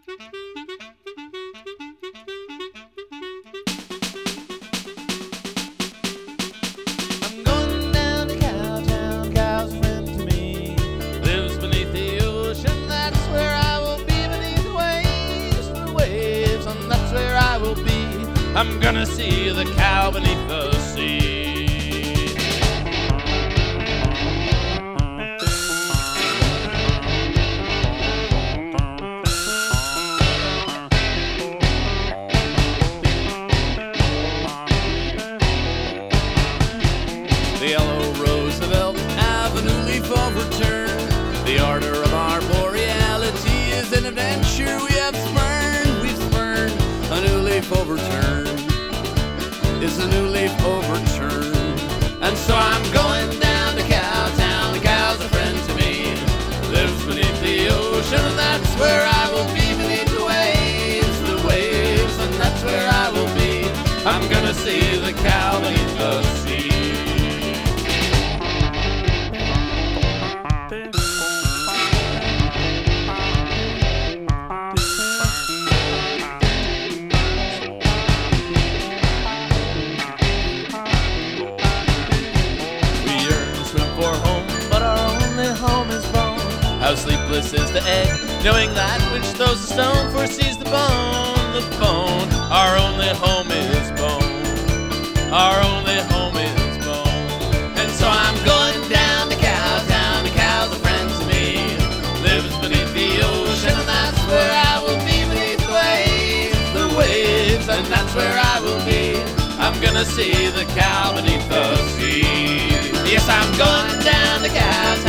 I'm going down to Cowtown, cow's a friend to me. Lives beneath the ocean, that's where I will be. Beneath the waves, and that's where I will be. I'm gonna see the cow beneath the sea. The yellow Roosevelt Avenue leaf overturned. The ardor of our boreality is an adventure we have spurned. We've spurned a new leaf overturned. It's a new leaf overturned. And so I'm going down to Cowtown. The cow's a friend to me. Lives beneath the ocean, and that's where I will be. Beneath the waves, and that's where I will be. I'm gonna see the cow beneath the sea. How sleepless is the egg, knowing that which throws the stone foresees the bone. The bone, our only home is bone. Our only home is bone. And so I'm going down to Cowtown. The cow's a friend to me. Lives beneath the ocean, and that's where I will be. Beneath the waves, and that's where I will be. I'm gonna see the cow beneath the sea. Yes, I'm going down to Cowtown.